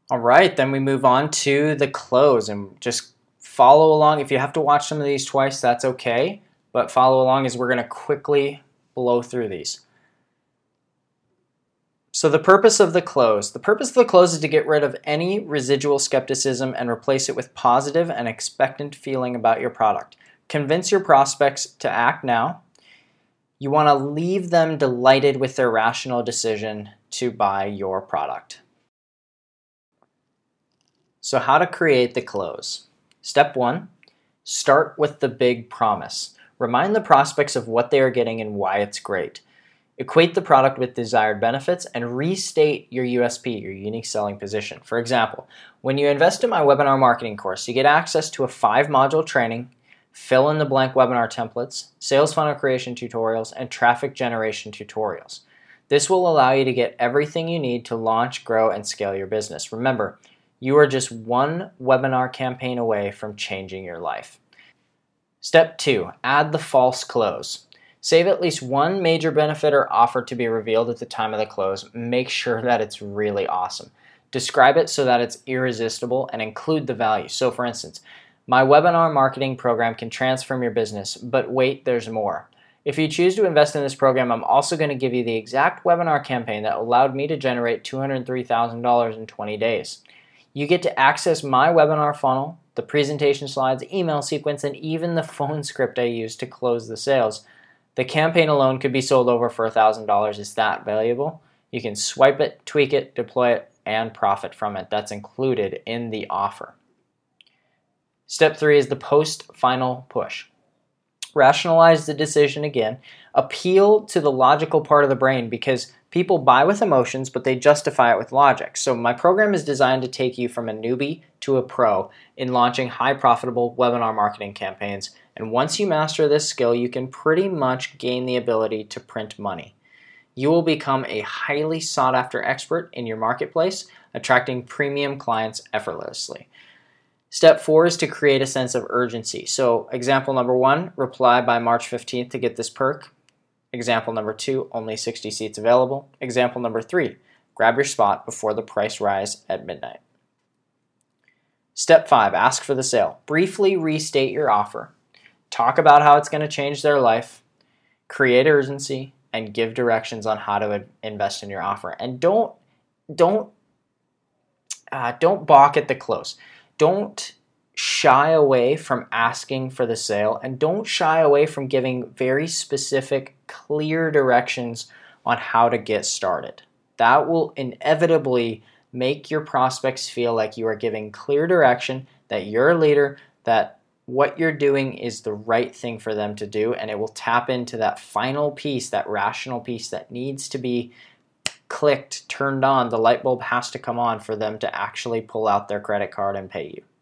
All right, then we move on to the close and just follow along. If you have to watch some of these twice, that's okay, but follow along as we're going to quickly blow through these. So the purpose of the close. The purpose of the close is to get rid of any residual skepticism and replace it with positive and expectant feeling about your product. Convince your prospects to act now. You want to leave them delighted with their rational decision to buy your product. So how to create the close. Step 1, start with the big promise. Remind the prospects of what they are getting and why it's great. Equate the product with desired benefits and restate your USP, your unique selling position. For example, when you invest in my webinar marketing course, you get access to a 5-module training, fill in the blank webinar templates, sales funnel creation tutorials, and traffic generation tutorials. This will allow you to get everything you need to launch, grow, and scale your business. Remember, you are just one webinar campaign away from changing your life. Step 2, add the false close. Save at least one major benefit or offer to be revealed at the time of the close. Make sure that it's really awesome. Describe it so that it's irresistible and include the value. So for instance, my webinar marketing program can transform your business, but wait, there's more. If you choose to invest in this program, I'm also going to give you the exact webinar campaign that allowed me to generate $203,000 in 20 days. You get to access my webinar funnel, the presentation slides, email sequence, and even the phone script I use to close the sales. The campaign alone could be sold over for $1,000. It's that valuable. You can swipe it, tweak it, deploy it, and profit from it. That's included in the offer. Step 3 is the post-final push. Rationalize the decision again. Appeal to the logical part of the brain because people buy with emotions, but they justify it with logic. So my program is designed to take you from a newbie to a pro in launching high profitable webinar marketing campaigns. And once you master this skill, you can pretty much gain the ability to print money. You will become a highly sought after expert in your marketplace, attracting premium clients effortlessly. Step 4 is to create a sense of urgency. So example number 1, reply by March 15th to get this perk. Example number 2, only 60 seats available. Example number 3, grab your spot before the price rise at midnight. Step 5, ask for the sale. Briefly restate your offer. Talk about how it's going to change their life. Create urgency and give directions on how to invest in your offer. And don't balk at the close. Don't shy away from asking for the sale, and don't shy away from giving very specific, clear directions on how to get started. That will inevitably make your prospects feel like you are giving clear direction, that you're a leader, that what you're doing is the right thing for them to do, and it will tap into that final piece, that rational piece that needs to be clicked, turned on. The light bulb has to come on for them to actually pull out their credit card and pay you.